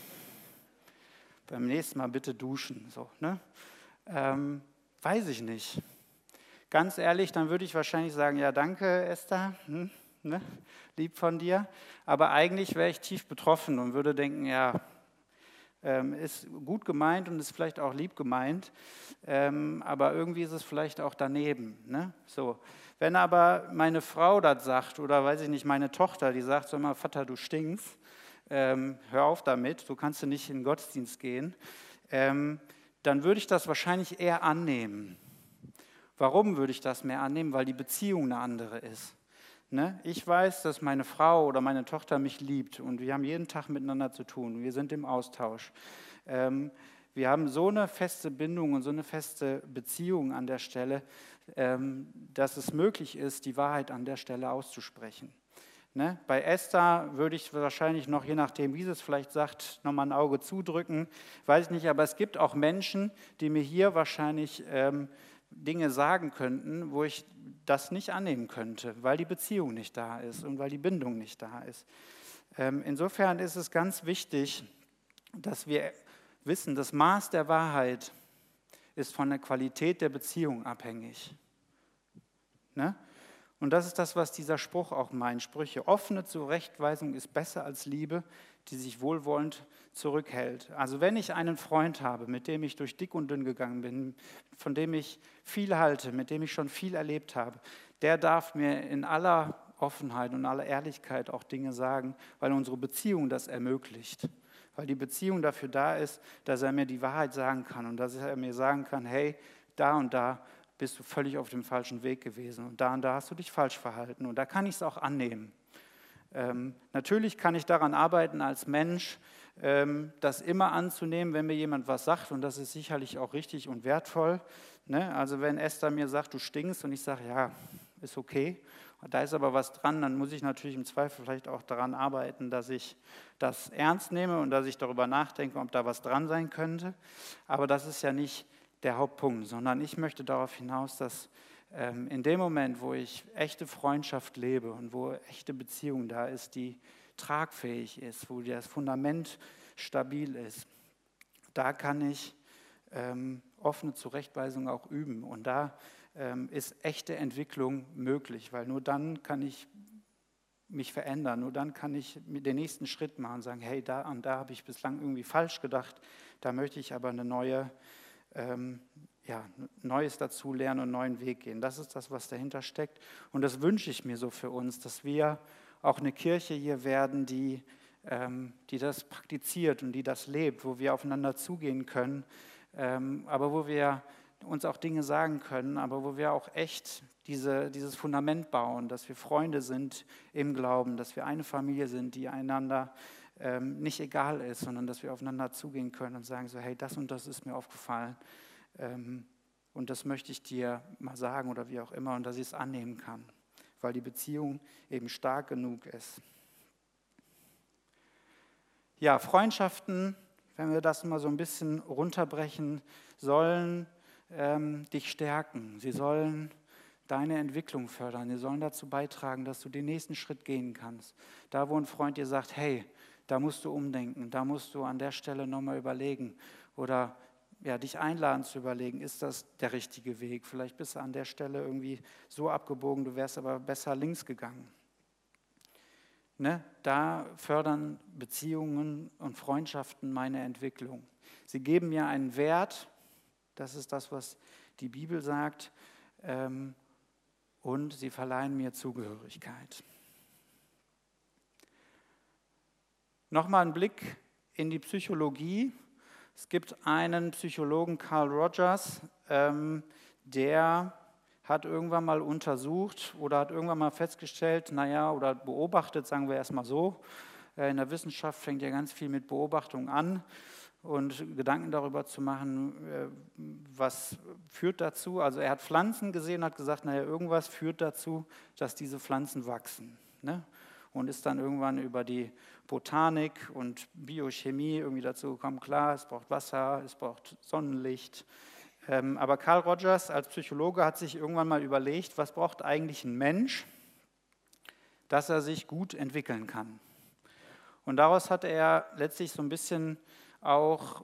Beim nächsten Mal bitte duschen. So, ne? Weiß ich nicht. Ganz ehrlich, dann würde ich wahrscheinlich sagen, ja danke Esther, ne? Lieb von dir. Aber eigentlich wäre ich tief betroffen und würde denken, ja, ist gut gemeint und ist vielleicht auch lieb gemeint, aber irgendwie ist es vielleicht auch daneben. Ne? So. Wenn aber meine Frau das sagt oder weiß ich nicht, meine Tochter, die sagt so immer, Vater, du stinkst, hör auf damit, so kannst du nicht in den Gottesdienst gehen, dann würde ich das wahrscheinlich eher annehmen. Warum würde ich das mehr annehmen? Weil die Beziehung eine andere ist. Ne? Ich weiß, dass meine Frau oder meine Tochter mich liebt und wir haben jeden Tag miteinander zu tun. Wir sind im Austausch. Wir haben so eine feste Bindung und so eine feste Beziehung an der Stelle, dass es möglich ist, die Wahrheit an der Stelle auszusprechen. Ne? Bei Esther würde ich wahrscheinlich noch, je nachdem, wie sie es vielleicht sagt, nochmal ein Auge zudrücken. Weiß ich nicht, aber es gibt auch Menschen, die mir hier wahrscheinlich Dinge sagen könnten, wo ich das nicht annehmen könnte, weil die Beziehung nicht da ist und weil die Bindung nicht da ist. Insofern ist es ganz wichtig, dass wir wissen, das Maß der Wahrheit ist von der Qualität der Beziehung abhängig. Ne? Und das ist das, was dieser Spruch auch meint. Sprüche, offene Zurechtweisung ist besser als Liebe, die sich wohlwollend zurückhält. Also wenn ich einen Freund habe, mit dem ich durch dick und dünn gegangen bin, von dem ich viel halte, mit dem ich schon viel erlebt habe, der darf mir in aller Offenheit und aller Ehrlichkeit auch Dinge sagen, weil unsere Beziehung das ermöglicht. Weil die Beziehung dafür da ist, dass er mir die Wahrheit sagen kann und dass er mir sagen kann, hey, da und da bist du völlig auf dem falschen Weg gewesen und da hast du dich falsch verhalten und da kann ich es auch annehmen. Natürlich kann ich daran arbeiten als Mensch, das immer anzunehmen, wenn mir jemand was sagt, und das ist sicherlich auch richtig und wertvoll. Ne? Also wenn Esther mir sagt, du stinkst, und ich sage, ja, ist okay, da ist aber was dran, dann muss ich natürlich im Zweifel vielleicht auch daran arbeiten, dass ich das ernst nehme und dass ich darüber nachdenke, ob da was dran sein könnte. Aber das ist ja nicht der Hauptpunkt, sondern ich möchte darauf hinaus, dass in dem Moment, wo ich echte Freundschaft lebe und wo echte Beziehung da ist, die tragfähig ist, wo das Fundament stabil ist, da kann ich offene Zurechtweisung auch üben. Und da ist echte Entwicklung möglich, weil nur dann kann ich mich verändern, nur dann kann ich den nächsten Schritt machen und sagen, hey, da und da habe ich bislang irgendwie falsch gedacht, da möchte ich aber eine Neues dazu lernen und einen neuen Weg gehen. Das ist das, was dahinter steckt. Und das wünsche ich mir so für uns, dass wir auch eine Kirche hier werden, die das praktiziert und die das lebt, wo wir aufeinander zugehen können, aber wo wir uns auch Dinge sagen können, aber wo wir auch echt dieses Fundament bauen, dass wir Freunde sind im Glauben, dass wir eine Familie sind, die einander nicht egal ist, sondern dass wir aufeinander zugehen können und sagen so, hey, das und das ist mir aufgefallen und das möchte ich dir mal sagen oder wie auch immer, und dass ich es annehmen kann, weil die Beziehung eben stark genug ist. Ja, Freundschaften, wenn wir das mal so ein bisschen runterbrechen, sollen dich stärken. Sie sollen deine Entwicklung fördern. Sie sollen dazu beitragen, dass du den nächsten Schritt gehen kannst. Da, wo ein Freund dir sagt, hey, da musst du umdenken, da musst du an der Stelle nochmal überlegen oder ja, dich einladen zu überlegen, ist das der richtige Weg? Vielleicht bist du an der Stelle irgendwie so abgebogen, du wärst aber besser links gegangen. Ne? Da fördern Beziehungen und Freundschaften meine Entwicklung. Sie geben mir einen Wert, das ist das, was die Bibel sagt, und sie verleihen mir Zugehörigkeit. Nochmal ein Blick in die Psychologie. Es gibt einen Psychologen, Carl Rogers, der hat irgendwann mal untersucht oder hat irgendwann mal festgestellt, oder beobachtet, sagen wir erstmal so, in der Wissenschaft fängt ja ganz viel mit Beobachtung an und Gedanken darüber zu machen, was führt dazu. Also er hat Pflanzen gesehen und hat gesagt, irgendwas führt dazu, dass diese Pflanzen wachsen. Ne? Und ist dann irgendwann über die Botanik und Biochemie irgendwie dazu gekommen, klar, es braucht Wasser, es braucht Sonnenlicht. Aber Carl Rogers als Psychologe hat sich irgendwann mal überlegt, was braucht eigentlich ein Mensch, dass er sich gut entwickeln kann. Und daraus hat er letztlich so ein bisschen auch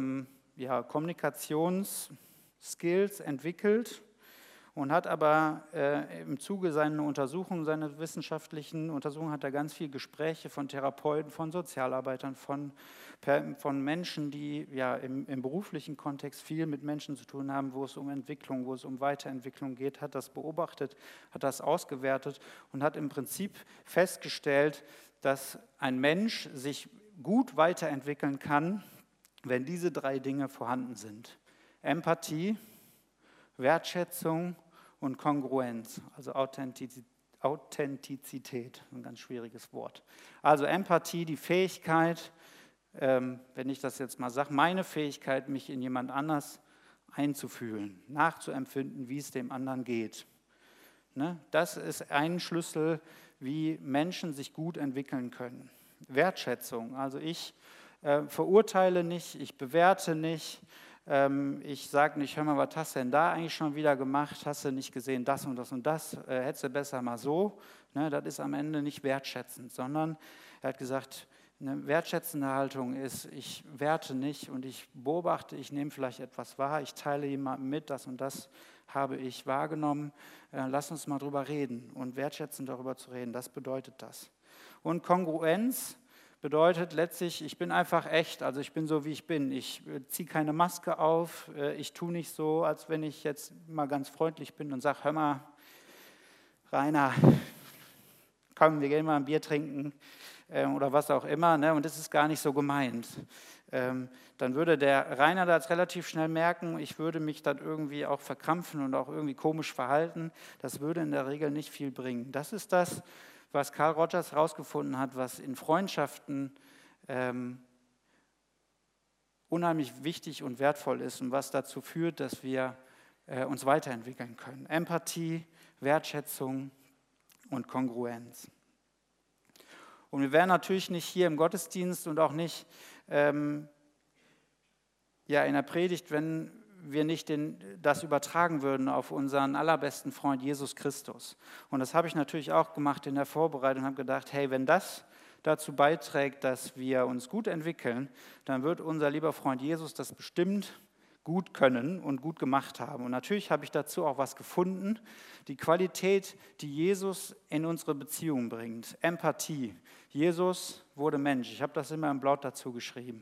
Kommunikationsskills entwickelt und hat aber im Zuge seiner Untersuchungen, seiner wissenschaftlichen Untersuchungen, hat er ganz viele Gespräche von Therapeuten, von Sozialarbeitern, von Menschen, die ja im beruflichen Kontext viel mit Menschen zu tun haben, wo es um Entwicklung, wo es um Weiterentwicklung geht, hat das beobachtet, hat das ausgewertet und hat im Prinzip festgestellt, dass ein Mensch sich gut weiterentwickeln kann, wenn diese 3 Dinge vorhanden sind. Empathie, Wertschätzung und Kongruenz, also Authentizität, ein ganz schwieriges Wort. Also Empathie, die Fähigkeit, wenn ich das jetzt mal sage, meine Fähigkeit, mich in jemand anders einzufühlen, nachzuempfinden, wie es dem anderen geht. Ne? Das ist ein Schlüssel, wie Menschen sich gut entwickeln können. Wertschätzung, also ich verurteile nicht, ich bewerte nicht, ich sage nicht, hör mal, was hast du denn da eigentlich schon wieder gemacht, hast du nicht gesehen, das und das und das, hättest du besser mal so. Ne, das ist am Ende nicht wertschätzend, sondern er hat gesagt, eine wertschätzende Haltung ist, ich werte nicht und ich beobachte, ich nehme vielleicht etwas wahr, ich teile jemandem mit, das und das habe ich wahrgenommen, lass uns mal drüber reden und wertschätzend darüber zu reden, das bedeutet das. Und Kongruenz bedeutet letztlich, ich bin einfach echt, also ich bin so, wie ich bin. Ich ziehe keine Maske auf, ich tue nicht so, als wenn ich jetzt mal ganz freundlich bin und sage, hör mal, Rainer, komm, wir gehen mal ein Bier trinken oder was auch immer, ne? Und das ist gar nicht so gemeint. Dann würde der Rainer das relativ schnell merken, ich würde mich dann irgendwie auch verkrampfen und auch irgendwie komisch verhalten. Das würde in der Regel nicht viel bringen. Das ist das, was Carl Rogers herausgefunden hat, was in Freundschaften unheimlich wichtig und wertvoll ist und was dazu führt, dass wir uns weiterentwickeln können. Empathie, Wertschätzung und Kongruenz. Und wir wären natürlich nicht hier im Gottesdienst und auch nicht in der Predigt, wenn wir nicht das übertragen würden auf unseren allerbesten Freund Jesus Christus. Und das habe ich natürlich auch gemacht in der Vorbereitung und habe gedacht, hey, wenn das dazu beiträgt, dass wir uns gut entwickeln, dann wird unser lieber Freund Jesus das bestimmt gut können und gut gemacht haben. Und natürlich habe ich dazu auch was gefunden, die Qualität, die Jesus in unsere Beziehung bringt. Empathie. Jesus wurde Mensch. Ich habe das immer im Blatt dazu geschrieben.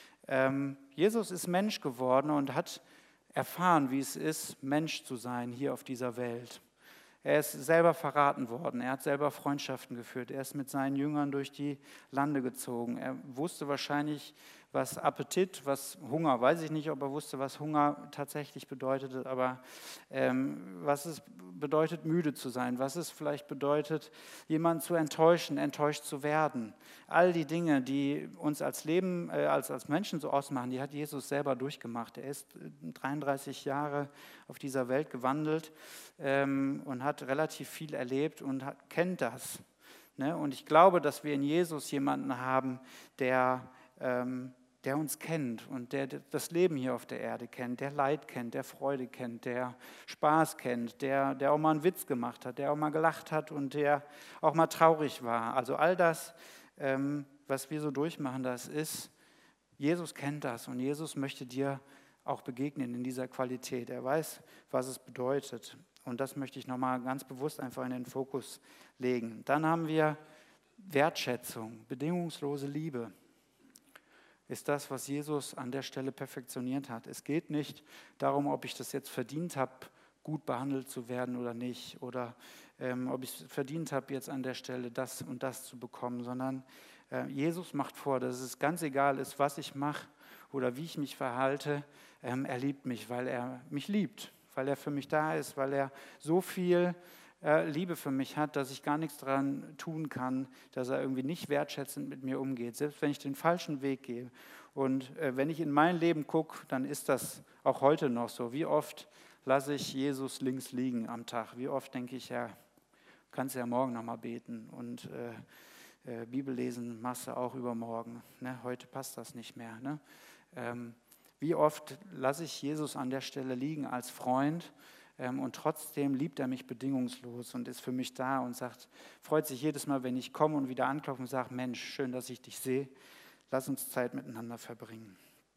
Jesus ist Mensch geworden und hat erfahren, wie es ist, Mensch zu sein hier auf dieser Welt. Er ist selber verraten worden, er hat selber Freundschaften geführt, er ist mit seinen Jüngern durch die Lande gezogen. Er wusste wahrscheinlich, was Appetit, was Hunger, weiß ich nicht, ob er wusste, was Hunger tatsächlich bedeutet, aber was es bedeutet, müde zu sein, was es vielleicht bedeutet, jemanden zu enttäuschen, enttäuscht zu werden. All die Dinge, die uns als Leben, als Menschen so ausmachen, die hat Jesus selber durchgemacht. Er ist 33 Jahre auf dieser Welt gewandelt und hat relativ viel erlebt und kennt das. Ne? Und ich glaube, dass wir in Jesus jemanden haben, der uns kennt und der das Leben hier auf der Erde kennt, der Leid kennt, der Freude kennt, der Spaß kennt, der auch mal einen Witz gemacht hat, der auch mal gelacht hat und der auch mal traurig war. Also all das, was wir so durchmachen, das ist, Jesus kennt das und Jesus möchte dir auch begegnen in dieser Qualität. Er weiß, was es bedeutet. Und das möchte ich nochmal ganz bewusst einfach in den Fokus legen. Dann haben wir Wertschätzung, bedingungslose Liebe. Ist das, was Jesus an der Stelle perfektioniert hat. Es geht nicht darum, ob ich das jetzt verdient habe, gut behandelt zu werden oder nicht, oder ob ich es verdient habe, jetzt an der Stelle das und das zu bekommen, sondern Jesus macht vor, dass es ganz egal ist, was ich mache oder wie ich mich verhalte. Er liebt mich, weil er mich liebt, weil er für mich da ist, weil er so viel Liebe für mich hat, dass ich gar nichts daran tun kann, dass er irgendwie nicht wertschätzend mit mir umgeht, selbst wenn ich den falschen Weg gehe. Und wenn ich in mein Leben gucke, dann ist das auch heute noch so. Wie oft lasse ich Jesus links liegen am Tag? Wie oft denke ich, ja, kannst ja morgen nochmal beten und Bibel lesen machst du auch übermorgen. Ne? Heute passt das nicht mehr. Ne? Wie oft lasse ich Jesus an der Stelle liegen als Freund? Und trotzdem liebt er mich bedingungslos und ist für mich da und freut sich jedes Mal, wenn ich komme und wieder anklopfe und sage, Mensch, schön, dass ich dich sehe. Lass uns Zeit miteinander verbringen.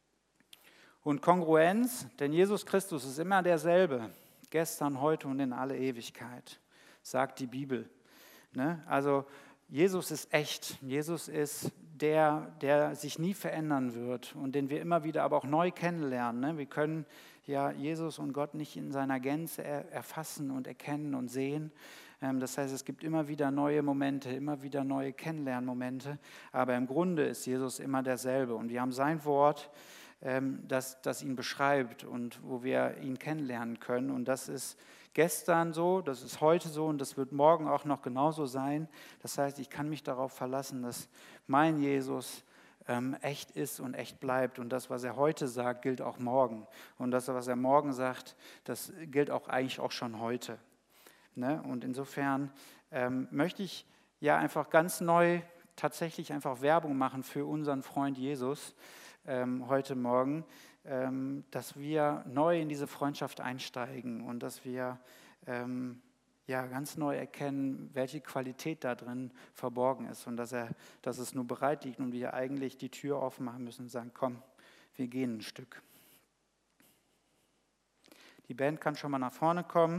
Und Kongruenz, denn Jesus Christus ist immer derselbe, gestern, heute und in alle Ewigkeit, sagt die Bibel. Ne? Also Jesus ist echt. Jesus ist der sich nie verändern wird und den wir immer wieder aber auch neu kennenlernen. Ne? Wir können ja Jesus und Gott nicht in seiner Gänze erfassen und erkennen und sehen. Das heißt, es gibt immer wieder neue Momente, immer wieder neue Kennenlernmomente, aber im Grunde ist Jesus immer derselbe und wir haben sein Wort, das ihn beschreibt und wo wir ihn kennenlernen können und das ist gestern so, das ist heute so und das wird morgen auch noch genauso sein. Das heißt, ich kann mich darauf verlassen, dass mein Jesus echt ist und echt bleibt. Und das, was er heute sagt, gilt auch morgen. Und das, was er morgen sagt, das gilt auch eigentlich auch schon heute. Ne? Und insofern möchte ich ja einfach ganz neu tatsächlich einfach Werbung machen für unseren Freund Jesus heute Morgen, dass wir neu in diese Freundschaft einsteigen und dass wir ganz neu erkennen, welche Qualität da drin verborgen ist und dass es nur bereit liegt und wir eigentlich die Tür offen machen müssen und sagen, komm, wir gehen ein Stück. Die Band kann schon mal nach vorne kommen.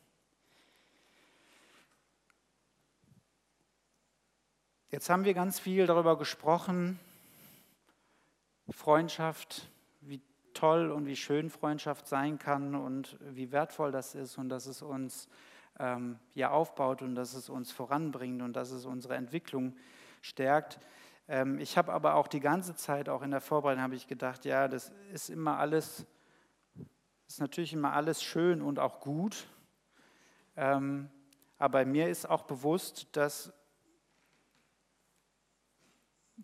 Jetzt haben wir ganz viel darüber gesprochen, Freundschaft, wie toll und wie schön Freundschaft sein kann und wie wertvoll das ist und dass es uns aufbaut und dass es uns voranbringt und dass es unsere Entwicklung stärkt. Ich habe aber auch die ganze Zeit, auch in der Vorbereitung, habe ich gedacht, ja, das ist natürlich immer alles schön und auch gut. Aber mir ist auch bewusst, dass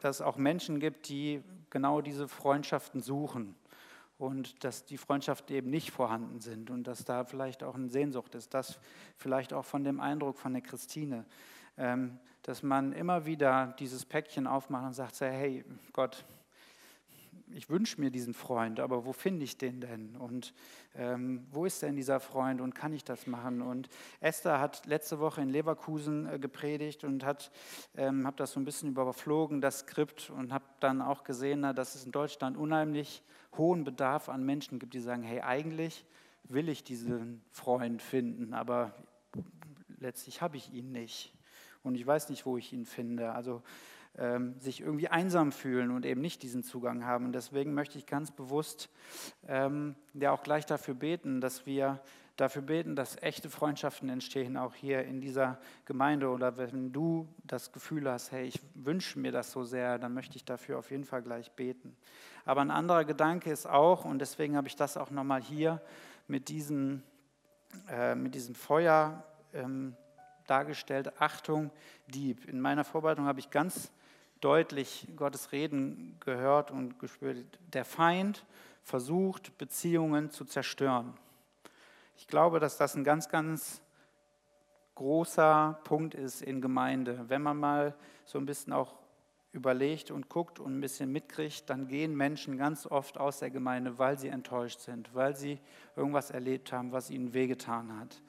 dass es auch Menschen gibt, die genau diese Freundschaften suchen und dass die Freundschaften eben nicht vorhanden sind und dass da vielleicht auch eine Sehnsucht ist, das vielleicht auch von dem Eindruck von der Christine, dass man immer wieder dieses Päckchen aufmacht und sagt, hey Gott, ich wünsche mir diesen Freund, aber wo finde ich den denn? Und wo ist denn dieser Freund und kann ich das machen? Und Esther hat letzte Woche in Leverkusen gepredigt und habe das so ein bisschen überflogen, das Skript, und habe dann auch gesehen, dass es in Deutschland unheimlich hohen Bedarf an Menschen gibt, die sagen, hey, eigentlich will ich diesen Freund finden, aber letztlich habe ich ihn nicht. Und ich weiß nicht, wo ich ihn finde. Also sich irgendwie einsam fühlen und eben nicht diesen Zugang haben. Und deswegen möchte ich ganz bewusst ja auch gleich dafür beten, dass wir dafür beten, dass echte Freundschaften entstehen, auch hier in dieser Gemeinde. Oder wenn du das Gefühl hast, hey, ich wünsche mir das so sehr, dann möchte ich dafür auf jeden Fall gleich beten. Aber ein anderer Gedanke ist auch, und deswegen habe ich das auch nochmal hier mit diesem Feuer dargestellt, Achtung, Dieb. In meiner Vorbereitung habe ich ganz deutlich Gottes Reden gehört und gespürt. Der Feind versucht, Beziehungen zu zerstören. Ich glaube, dass das ein ganz, ganz großer Punkt ist in Gemeinde. Wenn man mal so ein bisschen auch überlegt und guckt und ein bisschen mitkriegt, dann gehen Menschen ganz oft aus der Gemeinde, weil sie enttäuscht sind, weil sie irgendwas erlebt haben, was ihnen wehgetan hat,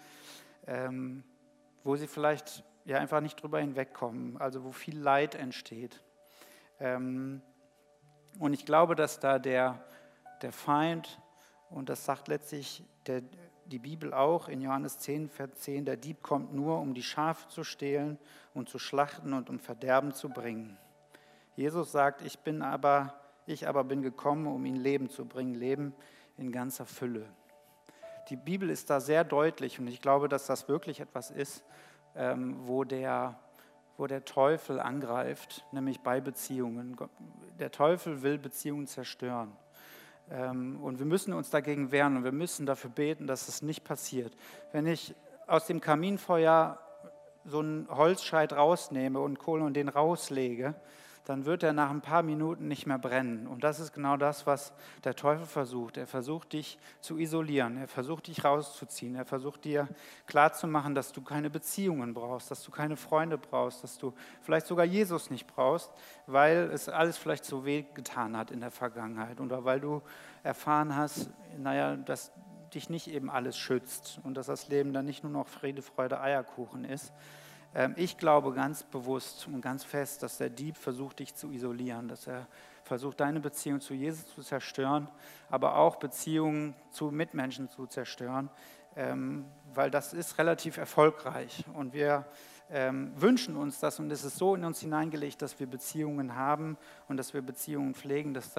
wo sie vielleicht ja einfach nicht drüber hinwegkommen, also wo viel Leid entsteht. Und ich glaube, dass da der Feind, und das sagt letztlich die Bibel auch in Johannes 10, Vers 10, der Dieb kommt nur, um die Schafe zu stehlen und zu schlachten und um Verderben zu bringen. Jesus sagt, ich aber bin gekommen, um ihnen Leben zu bringen, Leben in ganzer Fülle. Die Bibel ist da sehr deutlich und ich glaube, dass das wirklich etwas ist, wo der Teufel angreift, nämlich bei Beziehungen. Der Teufel will Beziehungen zerstören. Und wir müssen uns dagegen wehren und wir müssen dafür beten, dass es nicht passiert. Wenn ich aus dem Kaminfeuer so einen Holzscheit rausnehme und Kohle und den rauslege, dann wird er nach ein paar Minuten nicht mehr brennen. Und das ist genau das, was der Teufel versucht. Er versucht, dich zu isolieren. Er versucht, dich rauszuziehen. Er versucht, dir klarzumachen, dass du keine Beziehungen brauchst, dass du keine Freunde brauchst, dass du vielleicht sogar Jesus nicht brauchst, weil es alles vielleicht so weh getan hat in der Vergangenheit oder weil du erfahren hast, dass dich nicht eben alles schützt und dass das Leben dann nicht nur noch Friede, Freude, Eierkuchen ist. Ich glaube ganz bewusst und ganz fest, dass der Dieb versucht, dich zu isolieren, dass er versucht, deine Beziehung zu Jesus zu zerstören, aber auch Beziehungen zu Mitmenschen zu zerstören, weil das ist relativ erfolgreich. Und wir wünschen uns das, und es ist so in uns hineingelegt, dass wir Beziehungen haben und dass wir Beziehungen pflegen, dass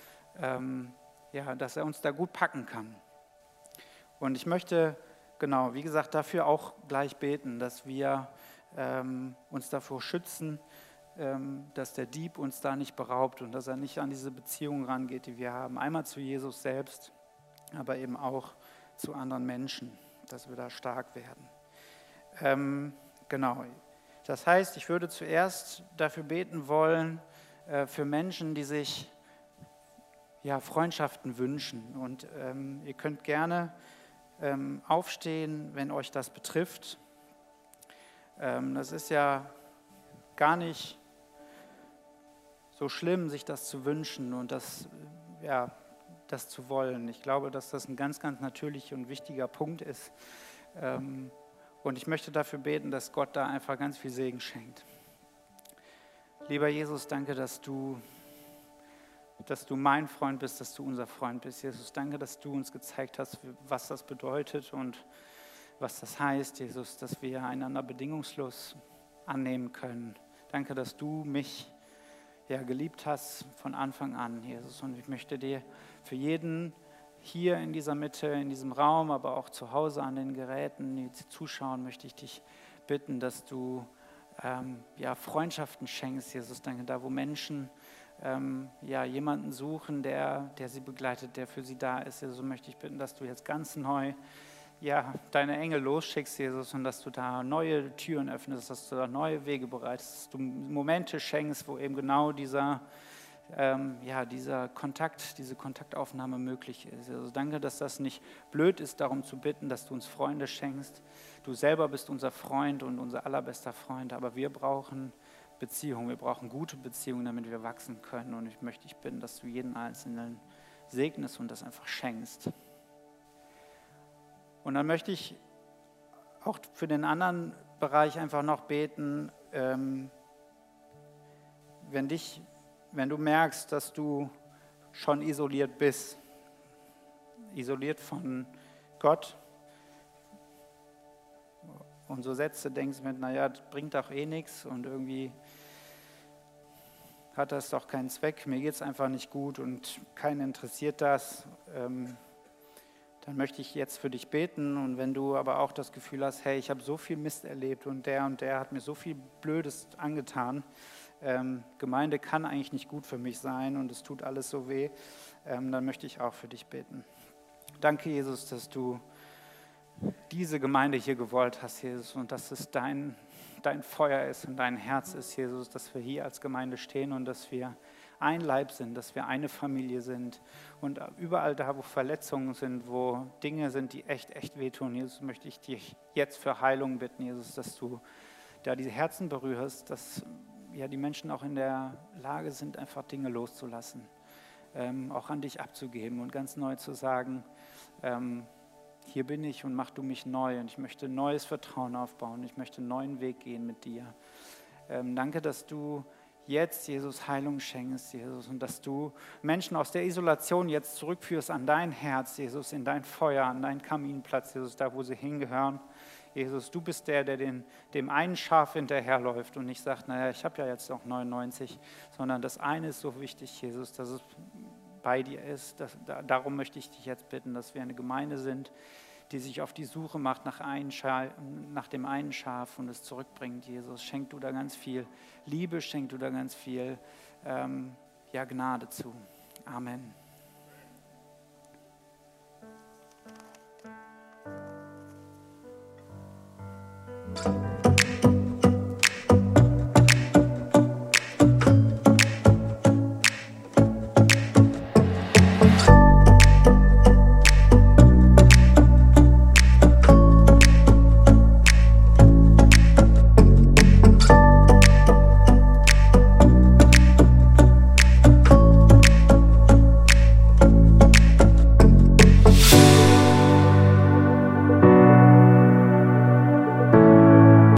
er uns da gut packen kann. Und ich möchte, genau, wie gesagt, dafür auch gleich beten, dass wir uns davor schützen, dass der Dieb uns da nicht beraubt und dass er nicht an diese Beziehungen rangeht, die wir haben. Einmal zu Jesus selbst, aber eben auch zu anderen Menschen, dass wir da stark werden. Genau. Das heißt, ich würde zuerst dafür beten wollen, für Menschen, die sich Freundschaften wünschen. Und ihr könnt gerne aufstehen, wenn euch das betrifft. Das ist ja gar nicht so schlimm, sich das zu wünschen und das zu wollen. Ich glaube, dass das ein ganz, ganz natürlicher und wichtiger Punkt ist. Und ich möchte dafür beten, dass Gott da einfach ganz viel Segen schenkt. Lieber Jesus, danke, dass du mein Freund bist, dass du unser Freund bist. Jesus, danke, dass du uns gezeigt hast, was das bedeutet und was das heißt, Jesus, dass wir einander bedingungslos annehmen können. Danke, dass du mich geliebt hast von Anfang an, Jesus. Und ich möchte dir für jeden hier in dieser Mitte, in diesem Raum, aber auch zu Hause an den Geräten, die zuschauen, möchte ich dich bitten, dass du Freundschaften schenkst, Jesus. Danke, da wo Menschen jemanden suchen, der sie begleitet, der für sie da ist. Also möchte ich bitten, dass du jetzt ganz neu deine Engel losschickst, Jesus, und dass du da neue Türen öffnest, dass du da neue Wege bereitest, dass du Momente schenkst, wo eben genau dieser Kontakt, diese Kontaktaufnahme möglich ist. Also danke, dass das nicht blöd ist, darum zu bitten, dass du uns Freunde schenkst. Du selber bist unser Freund und unser allerbester Freund, aber wir brauchen Beziehungen, wir brauchen gute Beziehungen, damit wir wachsen können. Und ich möchte dich bitten, dass du jeden Einzelnen segnest und das einfach schenkst. Und dann möchte ich auch für den anderen Bereich einfach noch beten, wenn du merkst, dass du schon isoliert bist, isoliert von Gott und so Sätze denkst mit, naja, das bringt doch eh nichts und irgendwie hat das doch keinen Zweck, mir geht es einfach nicht gut und keinen interessiert das, dann möchte ich jetzt für dich beten. Und wenn du aber auch das Gefühl hast, hey, ich habe so viel Mist erlebt und der hat mir so viel Blödes angetan, Gemeinde kann eigentlich nicht gut für mich sein und es tut alles so weh, dann möchte ich auch für dich beten. Danke, Jesus, dass du diese Gemeinde hier gewollt hast, Jesus, und dass es dein Feuer ist und dein Herz ist, Jesus, dass wir hier als Gemeinde stehen und dass wir ein Leib sind, dass wir eine Familie sind. Und überall da, wo Verletzungen sind, wo Dinge sind, die echt wehtun, Jesus, möchte ich dich jetzt für Heilung bitten, Jesus, dass du da diese Herzen berührst, dass die Menschen auch in der Lage sind, einfach Dinge loszulassen, auch an dich abzugeben und ganz neu zu sagen, hier bin ich und mach du mich neu und ich möchte neues Vertrauen aufbauen, ich möchte einen neuen Weg gehen mit dir. Danke, dass du jetzt, Jesus, Heilung schenkst, Jesus, und dass du Menschen aus der Isolation jetzt zurückführst an dein Herz, Jesus, in dein Feuer, an deinen Kaminplatz, Jesus, da, wo sie hingehören. Jesus, du bist der dem einen Schaf hinterherläuft und nicht sagt, naja, ich habe ja jetzt noch 99, sondern das eine ist so wichtig, Jesus, dass es bei dir ist. Darum möchte ich dich jetzt bitten, dass wir eine Gemeinde sind, die sich auf die Suche macht nach dem einen Schaf und es zurückbringt. Jesus, schenk du da ganz viel Liebe, schenk du da ganz viel Gnade zu. Amen.